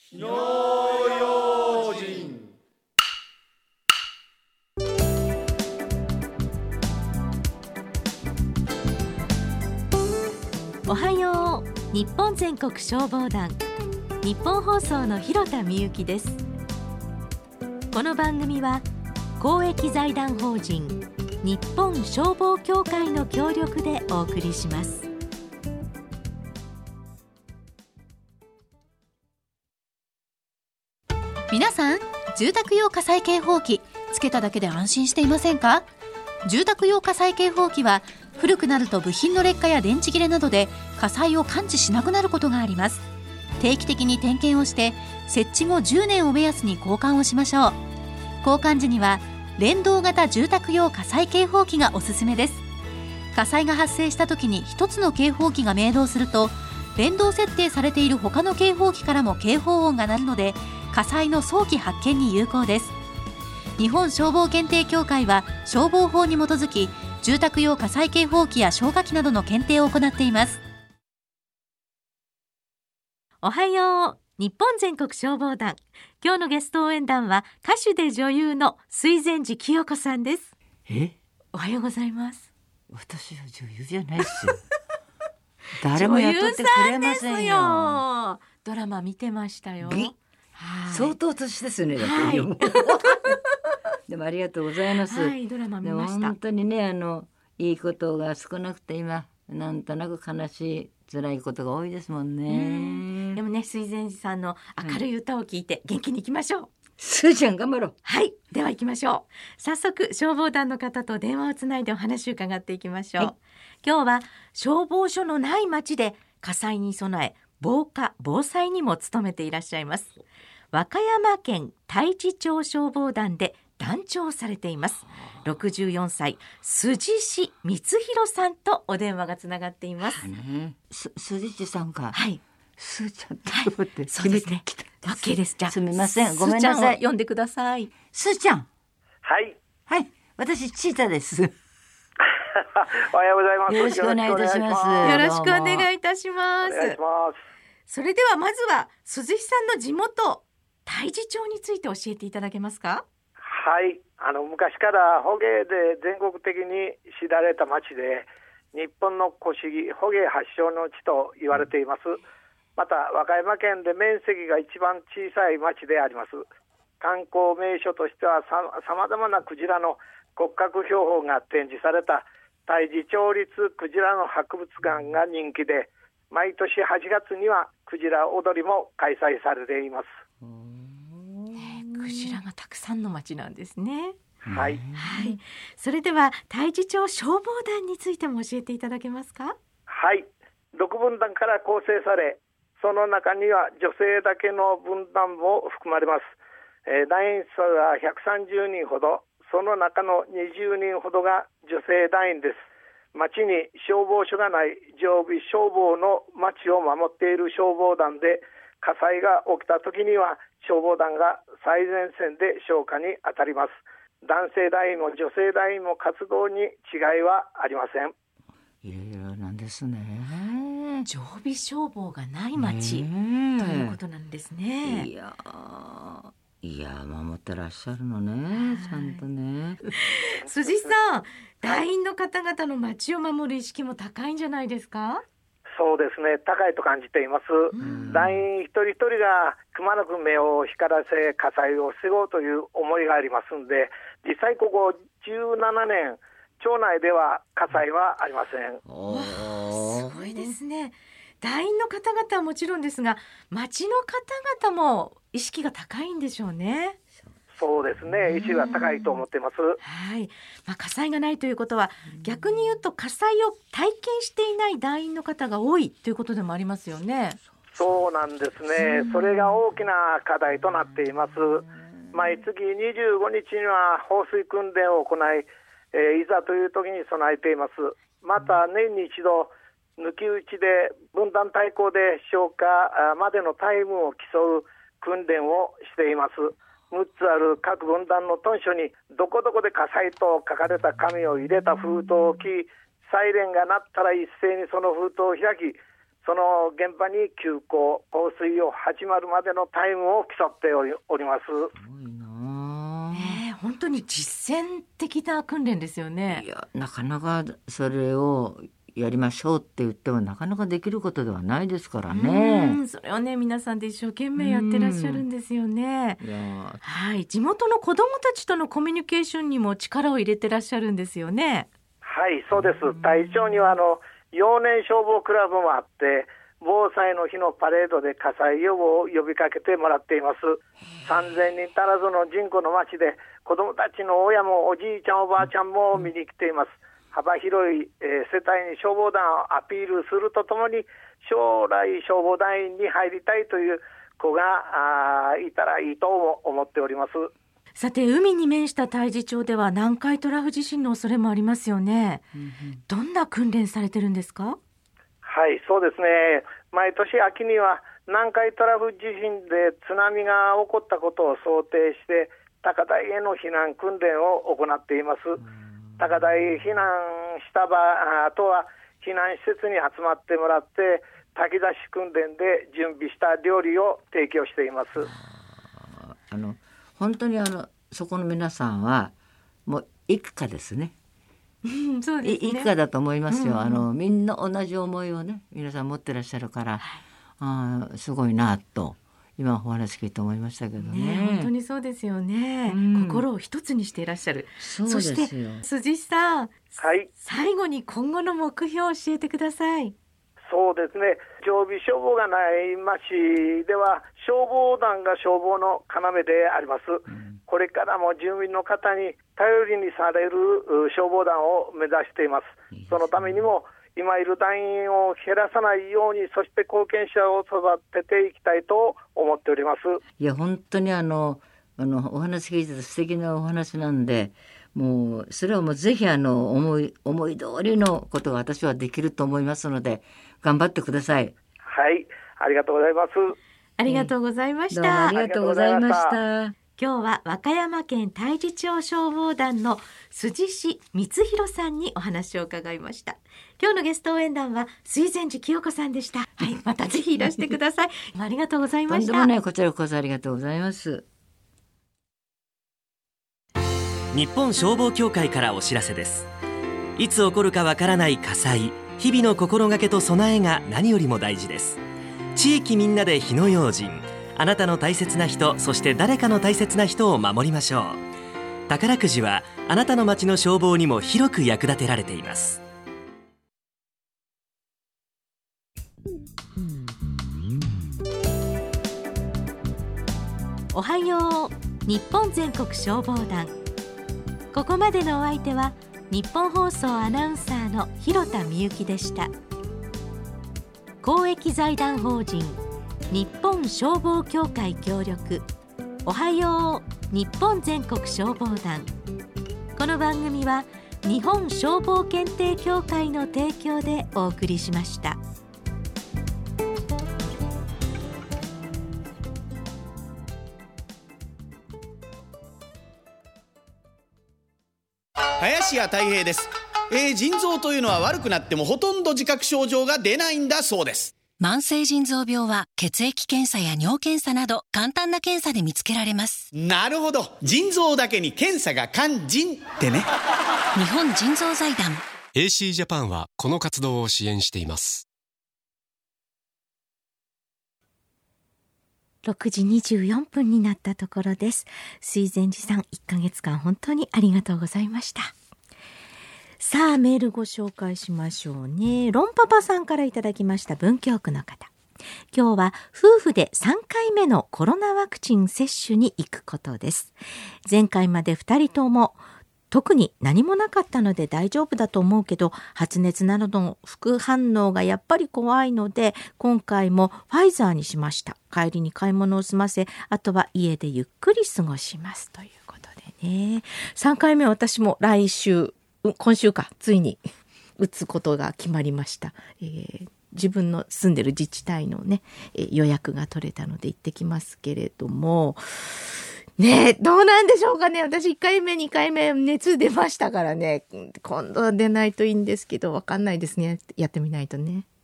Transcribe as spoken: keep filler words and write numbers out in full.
火の用心。 おはよう。日本全国消防団、日本放送の広田美由です。この番組は公益財団法人日本消防協会の協力でお送りします。 皆さん、住宅用火災警報器つけただけで安心していませんか？住宅用火災警報器は古くなると部品の劣化や電池切れなどで火災を感知しなくなることがあります。定期的に点検をして設置後じゅうねんを目安に交換をしましょう。交換時には連動型住宅用火災警報器がおすすめです。火災が発生した時に一つの警報器が鳴動すると連動設定されている他の警報器からも警報音が鳴るので火災の早期発見に有効です。日本消防検定協会は消防法に基づき住宅用火災警報器や消火器などの検定を行っています。 おはよう。日本全国消防団、今日のゲスト応援団は歌手で女優の水前寺清子さんです。 え、 おはようございます。 私は女優じゃないですよ誰も雇ってくれませんよ。 女優さんですよ。ドラマ見てましたよ。はい、 相当年ですね、 はい、 でもありがとうございます。 はい、ドラマ見ました。 でも本当にね、あのいいことが少なくて今なんとなく悲しい辛いことが多いですもんね。 でもね、水前寺さんの明るい歌を聞いて元気にいきましょう、はい、 すーちゃん頑張ろう。 はい、では行きましょう。早速消防団の方と電話をつないでお話を伺っていきましょう、はい、今日は消防署のない町で火災に備え防火防災にも努めていらっしゃいます和歌山県太地町消防団で団長をされていますろくじゅうよんさい辻氏光弘さんとお電話がつながっています、 ね、す辻氏さんか。 はい、 すーちゃんって思って、 はい、そうですね。OK です。じゃあすみません、ごめんなさい。 呼んでください。 すーちゃん。 はいはい、私チータですおはようございます。 よろしくお願いいたします。 よろしくお願いいたします。 お願いします。 それではまずは鈴木さんの地元太地町について教えていただけますか？ はい、あの昔から捕鯨で全国的に知られた町で日本の古市捕鯨発祥の地と言われています。また和歌山県で面積が一番小さい町であります。観光名所としてはさまざまなクジラの骨格標本が展示された太地町立クジラの博物館が人気で、毎年はちがつにはクジラ踊りも開催されています。 クジラがたくさんの町なんですね。 はい、 はい、それでは太地町消防団についても教えていただけますか？ はい、ろくぶん団から構成され、その中には女性だけの分団も含まれます。えー、団員数はひゃくさんじゅうにんほど、その中のにじゅうにんほどが女性団員です。町に消防署がない常備消防の町を守っている消防団で、火災が起きた時には消防団が最前線で消火に当たります。男性団員も女性団員も活動に違いはありません。 いろいろなんですね。 常備消防がない町、ね、ということなんですね。 いやいや守ってらっしゃるのね、ちゃんとね。 辻さん、団員の方々の町を守る意識も高いんじゃないですか？ そうですね、高いと感じています。団員一人一人がくまなく目を光らせ火災を防ごうという思いがありますので、実際ここじゅうななねん町内では火災はありません。 わあ、すごいですね。団員の方々はもちろんですが、町の方々も意識が高いんでしょうね。 そうですね、意識が高いと思っています。 はい、まあ、火災がないということは逆に言うと火災を体験していない団員の方が多いということでもありますよね。 そうなんですね。それが大きな課題となっています。毎月にじゅうごにちには放水訓練を行い、えー、いざという時に備えています。また年に一度抜き打ちで分団対抗で消火までのタイムを競う訓練をしています。むっつある各分団の敦書にどこどこで火災と書かれた紙を入れた封筒を置き、サイレンが鳴ったら一斉にその封筒を開き、 その現場に急行放水を始まるまでのタイムを競っており、おります。すごいな、 ね、本当に実践的な訓練ですよね。 いやなかなかそれをやりましょうって言ってもなかなかできることではないですからね。 うん、それをね皆さんで一生懸命やってらっしゃるんですよね。 いやはい、地元の子どもたちとのコミュニケーションにも力を入れてらっしゃるんですよね。 はい、そうです。隊長にはあの幼年消防クラブもあって、防災の日のパレードで火災予防を呼びかけてもらっています。さんぜんにん足らずの人口の町で、子どもたちの親もおじいちゃんおばあちゃんも見に来ています。幅広い、えー、世帯に消防団をアピールするとともに、将来消防団員に入りたいという子があいたらいいと思っております。 さて、海に面した太地町では南海トラフ地震の恐れもありますよね。うんうん、どんな訓練されてるんですか？ はい、そうですね。毎年秋には南海トラフ地震で津波が起こったことを想定して高台への避難訓練を行っています。高台避難した場あとは避難施設に集まってもらって炊き出し訓練で準備した料理を提供しています。 ああの本当にあのそこの皆さんはもう一家ですね。 そうですね、 一家だと思いますよ、うんうん、あのみんな同じ思いをね皆さん持ってらっしゃるから、はい、あすごいなと今お話聞いて思いましたけど ね, ね本当にそうですよね、うん、心を一つにしていらっしゃる。 そうですよ。 そして辻さん、 はい、 最後に今後の目標を教えてください。 そうですね、常備消防がない町では消防団が消防の要であります、うん、これからも住民の方に頼りにされる消防団を目指しています。いいですね。そのためにも今いる団員を減らさないように、そして貢献者を育てていきたいと思っております。 いや本当にあのあのお話聞いてて素敵なお話なんで、もうそれはもうぜひあの思い思い通りのことが私はできると思いますので頑張ってください。 はい、ありがとうございます。 ありがとうございました、 どうもありがとうございました。 今日は和歌山県太地町消防団の辻氏光弘さんにお話を伺いました。今日のゲスト応援団は水前寺清子さんでした。はい、またぜひいらしてください。ありがとうございました。 とんでもない、こちらこそありがとうございます。 日本消防協会からお知らせです。いつ起こるかわからない火災、日々の心がけと備えが何よりも大事です。地域みんなで火の用心、あなたの大切な人、そして誰かの大切な人を守りましょう。宝くじはあなたの町の消防にも広く役立てられています。 おはよう日本全国消防団。ここまでのお相手は日本放送アナウンサーの広田美由でした。公益財団法人日本消防協会協力、おはよう日本全国消防団。この番組は日本消防検定協会の提供でお送りしました。 林家たい平です。えー、腎臓というのは悪くなってもほとんど自覚症状が出ないんだそうです。 慢性腎臓病は血液検査や尿検査など簡単な検査で見つけられます。 なるほど、腎臓だけに検査が肝腎ってね。 日本腎臓財団エーシー ジャパンはこの活動を支援しています。 ろくじにじゅうよんぷんになったところです。水前寺さん、いっかげつかん本当にありがとうございました。さあ、メールご紹介しましょうね。ロンパパさんからいただきました文京区の方。今日は夫婦でさんかいめのコロナワクチン接種に行くことです。前回までふたりとも特に何もなかったので大丈夫だと思うけど、発熱などの副反応がやっぱり怖いので、今回もファイザーにしました。帰りに買い物を済ませ、あとは家でゆっくり過ごしますということでね。さんかいめ私も来週、今週か、ついに打つことが決まりました。えー、自分の住んでる自治体のね、予約が取れたので行ってきますけれども、ねえ、どうなんでしょうかね。私いっかいめにかいめ熱出ましたからね、今度は出ないといいんですけど、わかんないですね。やってみないとね。